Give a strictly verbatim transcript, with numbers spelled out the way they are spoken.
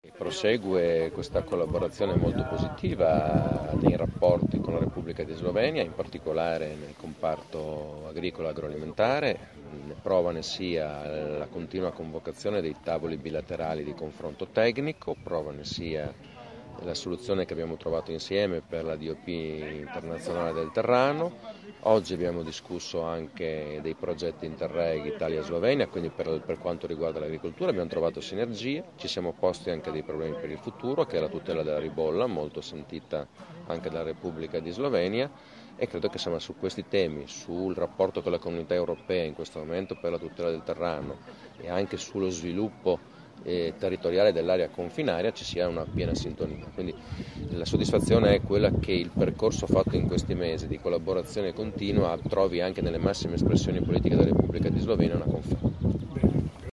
Prosegue questa collaborazione molto positiva nei rapporti con la Repubblica di Slovenia, in particolare nel comparto agricolo agroalimentare. Prova ne sia la continua convocazione dei tavoli bilaterali di confronto tecnico, prova ne sia la soluzione che abbiamo trovato insieme per la D O P internazionale del Terrano. Oggi abbiamo discusso anche dei progetti Interreg Italia-Slovenia, quindi per, per quanto riguarda l'agricoltura abbiamo trovato sinergie, ci siamo posti anche dei problemi per il futuro, che è la tutela della ribolla, molto sentita anche dalla Repubblica di Slovenia, e credo che insomma, su questi temi, sul rapporto con la comunità europea in questo momento per la tutela del Terrano e anche sullo sviluppo eh, territoriale dell'area confinaria ci sia una piena sintonia. Quindi la soddisfazione è quella che il percorso fatto in questi mesi di collaborazione continua trovi anche nelle massime espressioni politiche della Repubblica di Slovenia una conferma.